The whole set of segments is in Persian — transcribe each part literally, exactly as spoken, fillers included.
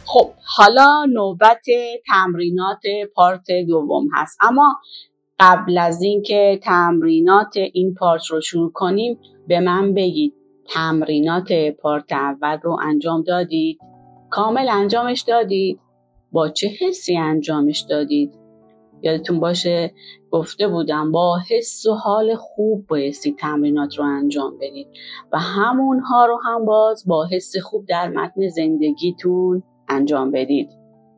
خب حالا نوبت تمرینات پارت دوم هست، اما قبل از اینکه تمرینات این پارت رو شروع کنیم به من بگید تمرینات پارت اول رو انجام دادید؟ کامل انجامش دادید؟ با چه حسی انجامش دادید؟ یادتون باشه گفته بودم با حس و حال خوب بایستی تمرینات رو انجام بدید و همونها رو هم باز با حس خوب در متن زندگیتون انجام بدید.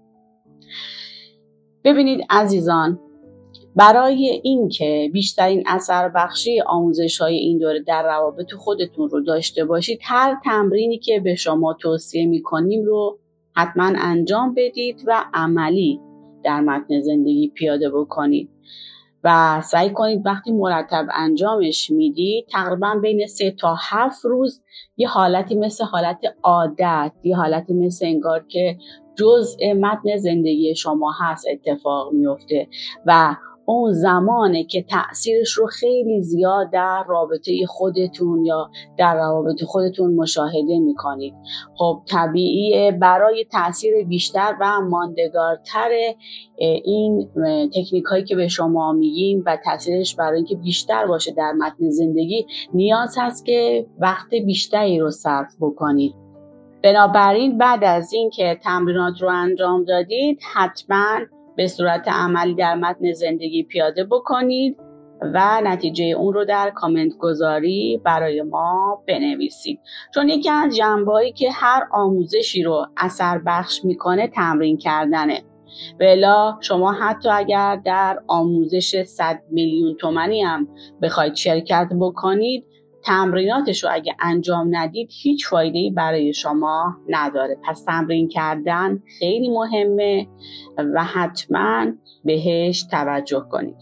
ببینید عزیزان، برای اینکه بیشترین اثر بخشی آموزش‌های این دوره در روابط خودتون رو داشته باشید، هر تمرینی که به شما توصیه می‌کنیم رو حتما انجام بدید و عملی در متن زندگی پیاده بکنید و سعی کنید وقتی مرتب انجامش میدید تقریبا بین سه تا هفت روز یه حالتی مثل حالت عادت، یه حالتی مثل انگار که جزء متن زندگی شما هست اتفاق میفته و اون زمانه که تأثیرش رو خیلی زیاد در رابطه خودتون یا در روابط خودتون مشاهده میکنید. خب طبیعیه برای تأثیر بیشتر و ماندگارتر این تکنیک هایی که به شما میگیم و تأثیرش برای اینکه بیشتر باشه در متن زندگی نیاز هست که وقت بیشتری رو صرف بکنید. بنابراین بعد از این که تمرینات رو انجام دادید حتما به صورت عملی در متن زندگی پیاده بکنید و نتیجه اون رو در کامنت گذاری برای ما بنویسید، چون یکی از جنبه‌هایی که هر آموزشی رو اثر بخش میکنه تمرین کردنه. بلا شما حتی اگر در آموزش صد میلیون تومانی هم بخواید شرکت بکنید، تمریناتش رو اگه انجام ندید هیچ فایده‌ای برای شما نداره. پس تمرین کردن خیلی مهمه و حتما بهش توجه کنید.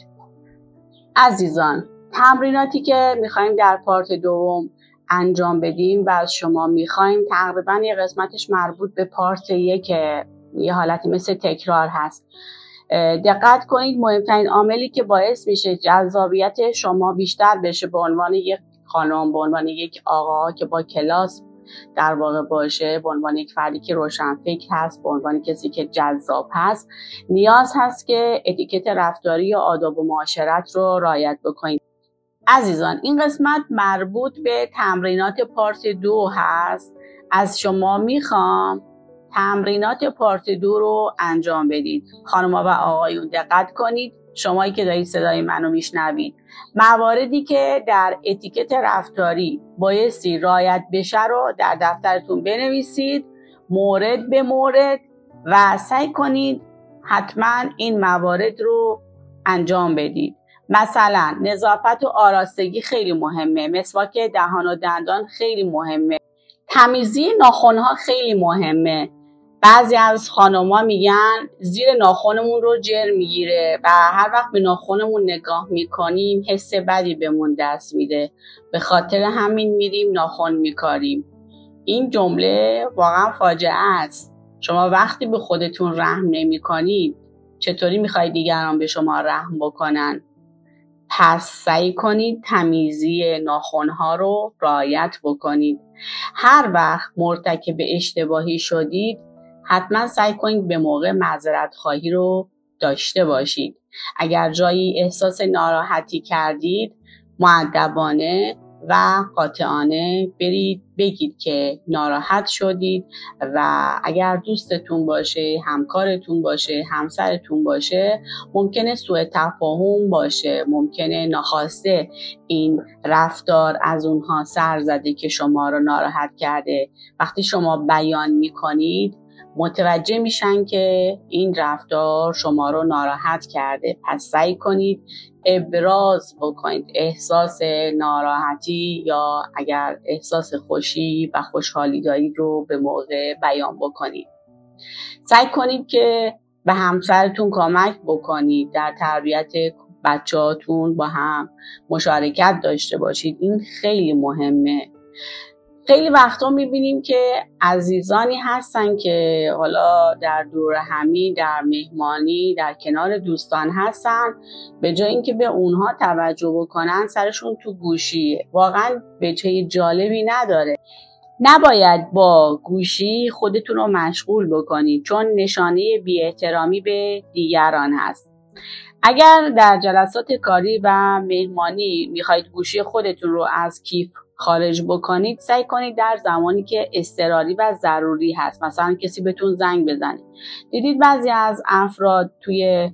عزیزان، تمریناتی که میخوایم در پارت دوم انجام بدیم و از شما میخوایم تقریبا یه قسمتش مربوط به پارت یک، یه حالتی مثل تکرار هست. دقت کنید مهمترین عاملی که باعث میشه جذابیت شما بیشتر بشه به عنوان یک خانم، به عنوان یک آقا که با کلاس در واقع باشه، به عنوان یک فردی که روشنفکر هست، به عنوان کسی که جذاب هست، نیاز هست که اتیکت رفتاری یا آداب و معاشرت رو رعایت بکنید. عزیزان، این قسمت مربوط به تمرینات پارت دو هست. از شما میخوام تمرینات پارت دو رو انجام بدید. خانم‌ها و آقایون دقت کنید، شمایی که دارید صدای منو میشنوید، مواردی که در اتیکت رفتاری بایستی رعایت بشه رو در دفترتون بنویسید مورد به مورد و سعی کنید حتما این موارد رو انجام بدید. مثلا نظافت و آراستگی خیلی مهمه، مسواک دهان و دندان خیلی مهمه، تمیزی ناخن‌ها خیلی مهمه. بعضی از خانوما میگن زیر ناخنمون رو جر میگیره و هر وقت به ناخنمون نگاه میکنیم حس بدی بهمون دست میده، به خاطر همین میریم ناخن میکاریم. این جمله واقعا فاجعه است. شما وقتی به خودتون رحم نمیکنید چطوری میخواید دیگران به شما رحم بکنن؟ پس سعی کنید تمیزی ناخن‌ها رو رعایت بکنید. هر وقت مرتکب اشتباهی شدید حتما سعی کنید به موقع معذرت خواهی رو داشته باشید. اگر جایی احساس ناراحتی کردید مؤدبانه و قاطعانه برید بگید که ناراحت شدید و اگر دوستتون باشه، همکارتون باشه، همسرتون باشه، ممکنه سوء تفاهم باشه، ممکنه ناخواسته این رفتار از اونها سر زده که شما رو ناراحت کرده. وقتی شما بیان میکنید متوجه میشن که این رفتار شما رو ناراحت کرده. پس سعی کنید ابراز بکنید احساس ناراحتی یا اگر احساس خوشی و خوشحالی دارید رو به موقع بیان بکنید. سعی کنید که به همسرتون کمک بکنید، در تربیت بچه‌هاتون با هم مشارکت داشته باشید. این خیلی مهمه. خیلی وقتا میبینیم که عزیزانی هستن که حالا در دور همی، در مهمانی، در کنار دوستان هستن، به جای اینکه به اونها توجه بکنن سرشون تو گوشیه. واقعا بچه جالبی نداره. نباید با گوشی خودتون رو مشغول بکنید، چون نشانه بی‌احترامی به دیگران هست. اگر در جلسات کاری و مهمانی میخواید گوشی خودتون رو از کیف خارج بکنید، سعی کنید در زمانی که اضطراری و ضروری هست، مثلا کسی بهتون زنگ بزنه. دیدید بعضی از افراد توی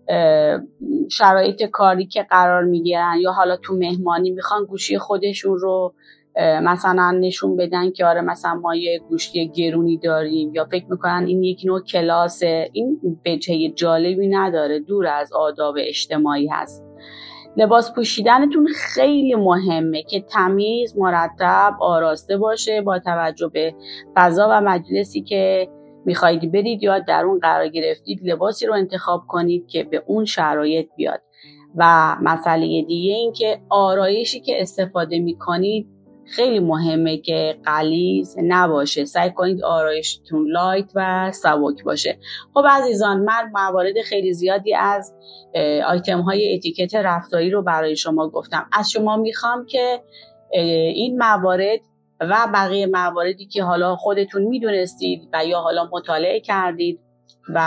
شرایط کاری که قرار میگیرن یا حالا تو مهمانی میخوان گوشی خودشون رو مثلا نشون بدن که آره مثلا ما یه گوشی گرونی داریم، یا فکر میکنن این یک نوع کلاسه. این وجه جالبی نداره، دور از آداب اجتماعی هست. لباس پوشیدنتون خیلی مهمه که تمیز، مرتب، آراسته باشه با توجه به فضا و مجلسی که میخواید برید یا در اون قرار گرفتید. لباسی رو انتخاب کنید که به اون شرایط بیاد. و مسئله دیگه این که آرایشی که استفاده میکنید خیلی مهمه که غلیظ نباشه. سعی کنید آرایشتون لایت و سبک باشه. خب عزیزان، من موارد خیلی زیادی از آیتم های اتیکت رفتاری رو برای شما گفتم. از شما میخوام که این موارد و بقیه مواردی که حالا خودتون میدونستید و یا حالا مطالعه کردید و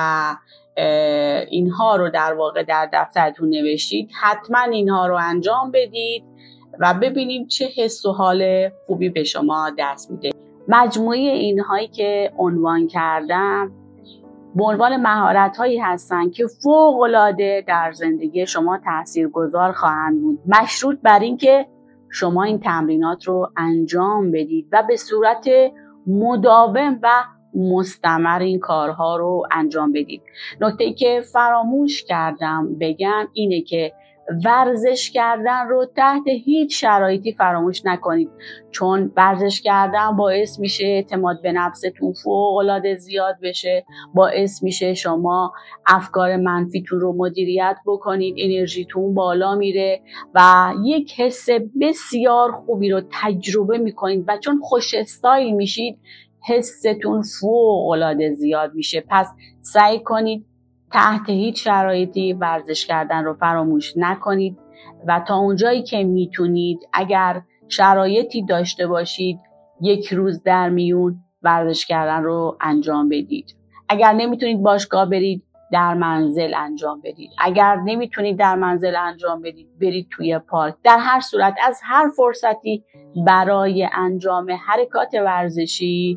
اینها رو در واقع در دفترتون نوشتید، حتما اینها رو انجام بدید و ببینیم چه حس و حال خوبی به شما دست میده. مجموعه اینهایی که عنوان کردم به عنوان مهارت‌هایی هستن که فوق‌العاده در زندگی شما تاثیرگذار خواهند بود، مشروط بر این که شما این تمرینات رو انجام بدید و به صورت مداوم و مستمر این کارها رو انجام بدید. نکته‌ای که فراموش کردم بگم اینه که ورزش کردن رو تحت هیچ شرایطی فراموش نکنید، چون ورزش کردن باعث میشه اعتماد به نفستون فوق‌العاده زیاد بشه، باعث میشه شما افکار منفیتون رو مدیریت بکنید، انرژیتون بالا میره و یک حس بسیار خوبی رو تجربه میکنید و چون خوش استایل میشید حستون فوق‌العاده زیاد میشه. پس سعی کنید تحت هیچ شرایطی ورزش کردن رو فراموش نکنید و تا اونجایی که میتونید اگر شرایطی داشته باشید یک روز در میون ورزش کردن رو انجام بدید. اگر نمیتونید باشگاه برید، در منزل انجام بدید. اگر نمیتونید در منزل انجام بدید، برید توی پارک. در هر صورت از هر فرصتی برای انجام حرکات ورزشی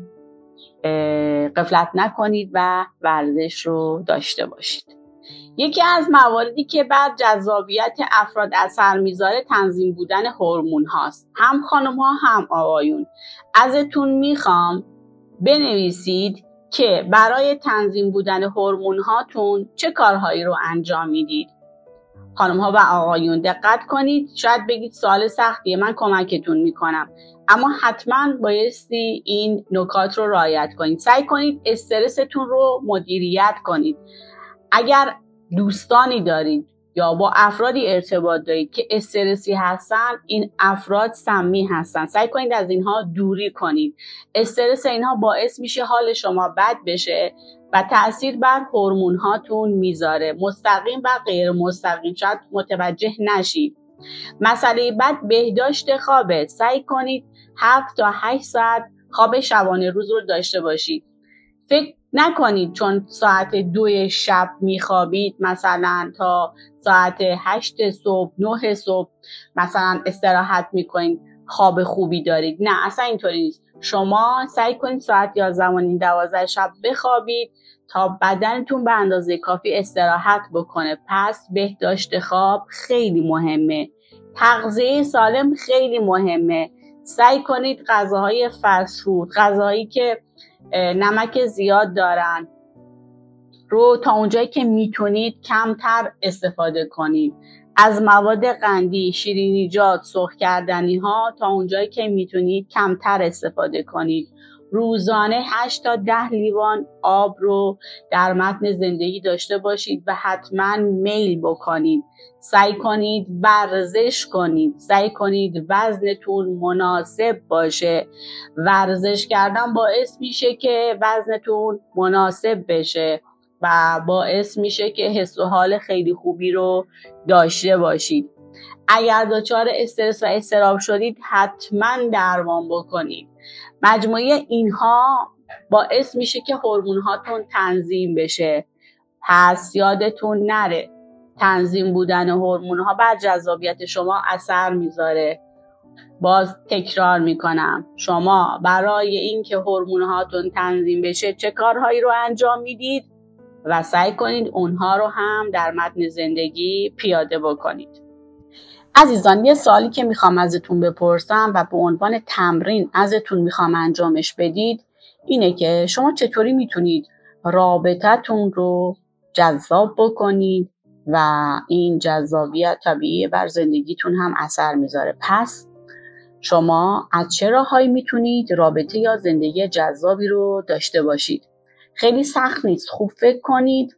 غفلت نکنید و ورزش رو داشته باشید. یکی از مواردی که بعد جذابیت افراد اثر میذاره تنظیم بودن هورمون هاست. هم خانم ها هم آقایون، ازتون میخوام بنویسید که برای تنظیم بودن هورمون هاتون چه کارهایی رو انجام میدید. خانم ها و آقایون دقت کنید، شاید بگید سوال سختیه، من کمکتون میکنم، اما حتما بایستی این نکات رو رعایت کنید. سعی کنید استرستون رو مدیریت کنید. اگر دوستانی دارید یا با افرادی ارتباط دارید که استرسی هستن، این افراد سمی هستن، سعی کنید از اینها دوری کنید. استرس اینها باعث میشه حال شما بد بشه و تأثیر بر هورمون هاتون میذاره، مستقیم و غیر مستقیم، شاید متوجه نشید. مسئله بعد بهداشت خوابه. سعی کنید هفت تا هشت ساعت خواب شبانه روز رو داشته باشید. فکر نکنید چون ساعت دو شب میخوابید مثلا تا ساعت هشت صبح نه صبح مثلا استراحت میکنید خواب خوبی دارید. نه، اصلا اینطوری نیست. شما سعی کنید ساعت یازده و نیم دوازده شب بخوابید تا بدنتون به اندازه کافی استراحت بکنه. پس بهداشت خواب خیلی مهمه. تغذیه سالم خیلی مهمه. سعی کنید غذاهای فست فود، غذاهایی که نمک زیاد دارن رو تا اونجایی که میتونید کمتر استفاده کنید. از مواد قندی، شیرینیجات، سرخ کردنی ها تا اونجایی که میتونید کمتر استفاده کنید. روزانه هشت تا ده لیوان آب رو در متن زندگی داشته باشید و حتما میل بکنید. سعی کنید ورزش کنید. سعی کنید وزنتون مناسب باشه. ورزش کردن باعث میشه که وزنتون مناسب بشه و باعث میشه که حس و حال خیلی خوبی رو داشته باشید. اگر دچار استرس و اضطراب شدید حتما درمان بکنید مجموعه اینها باعث میشه که هورمون هاتون تنظیم بشه. پس یادتون نره تنظیم بودن هورمون ها بر جذابیت شما اثر میذاره. باز تکرار میکنم، شما برای اینکه هورمون هاتون تنظیم بشه چه کارهایی رو انجام میدید و سعی کنید اونها رو هم در متن زندگی پیاده بکنید. عزیزان، یه سوالی که میخوام ازتون بپرسم و به عنوان تمرین ازتون میخوام انجامش بدید اینه که شما چطوری میتونید رابطتون رو جذاب بکنید و این جذابیت طبیعی بر زندگیتون هم اثر میذاره. پس شما از چه راهایی میتونید رابطه یا زندگی جذابی رو داشته باشید؟ خیلی سخت نیست. خوب فکر کنید،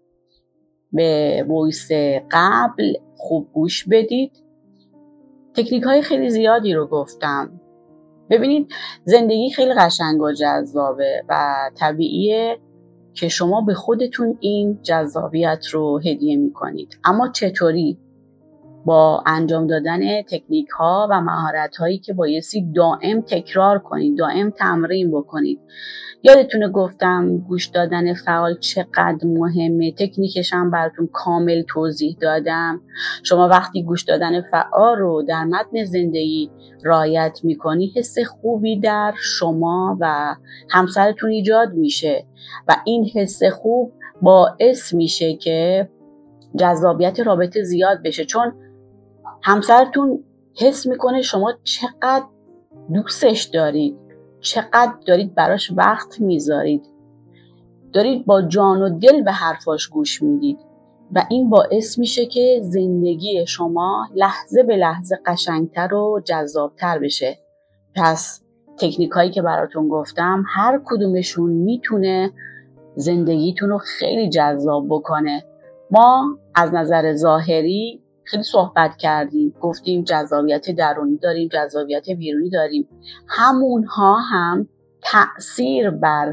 به وایس قبل خوب گوش بدید. تکنیک های خیلی زیادی رو گفتم. ببینید زندگی خیلی قشنگ و جذابه و طبیعیه که شما به خودتون این جذابیت رو هدیه میکنید. اما چطوری؟ با انجام دادن تکنیک ها و مهارت هایی که بایستی دائم تکرار کنید، دائم تمرین بکنید. یادتونه گفتم گوش دادن فعال چقدر مهمه، تکنیکش هم براتون کامل توضیح دادم. شما وقتی گوش دادن فعال رو در متن زندگی رعایت میکنی حس خوبی در شما و همسرتون ایجاد میشه و این حس خوب باعث میشه که جذابیت رابطه زیاد بشه، چون همسرتون حس میکنه شما چقدر دوستش دارید، چقدر دارید براش وقت میذارید، دارید با جان و دل به حرفاش گوش میدید و این باعث میشه که زندگی شما لحظه به لحظه قشنگتر و جذابتر بشه. پس تکنیک هایی که براتون گفتم هر کدومشون میتونه زندگیتون رو خیلی جذاب بکنه. ما از نظر ظاهری خیلی صحبت کردیم، گفتیم جذابیت درونی داریم، جذابیت بیرونی داریم. همونها هم تأثیر بر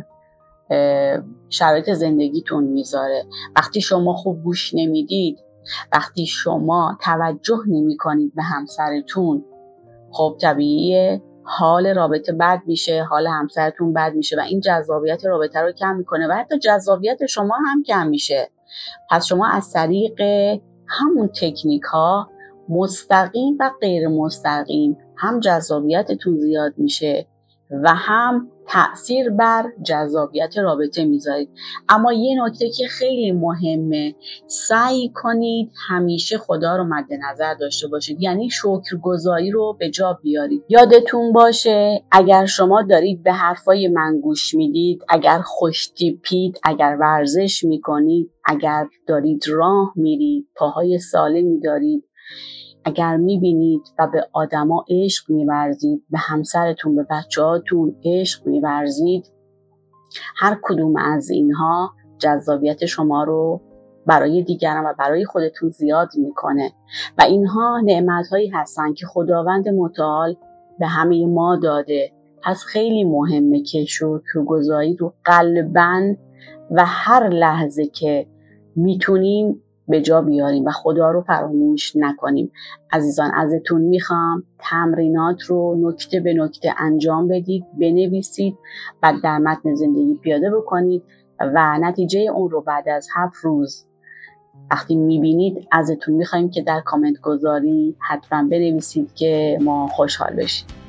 شرایط زندگیتون میذاره. وقتی شما خوب گوش نمیدید، وقتی شما توجه نمی کنید به همسرتون، خب طبیعیه حال رابطه بد میشه، حال همسرتون بد میشه و این جذابیت رابطه رو کم میکنه و حتی جذابیت شما هم کم میشه. پس شما از طریق همون تکنیک ها مستقیم و غیر مستقیم هم جذابیتتون زیاد میشه و هم تأثیر بر جذابیت رابطه میذارید. اما یه نکته که خیلی مهمه، سعی کنید همیشه خدا رو مد نظر داشته باشید، یعنی شکرگزاری رو به جا بیارید. یادتون باشه اگر شما دارید به حرفای من گوش میدید، اگر خوش تیپید، اگر ورزش میکنید، اگر دارید راه میرید، پاهای سالمی دارید، اگر میبینید و به آدما عشق میورزید، به همسرتون، به بچه‌هاتون عشق میورزید، هر کدوم از اینها جذابیت شما رو برای دیگران و برای خودتون زیاد میکنه و اینها نعمت‌هایی هستن که خداوند متعال به همه ما داده. پس خیلی مهمه که شکرگزاری رو قلباً و هر لحظه که میتونیم به جا بیاریم و خدا رو فراموش نکنیم. عزیزان ازتون میخوام تمرینات رو نکته به نکته انجام بدید، بنویسید و در متن زندگی پیاده بکنید و نتیجه اون رو بعد از هفت روز وقتی میبینید ازتون میخوایم که در کامنت گذاری حتما بنویسید که ما خوشحال بشیم.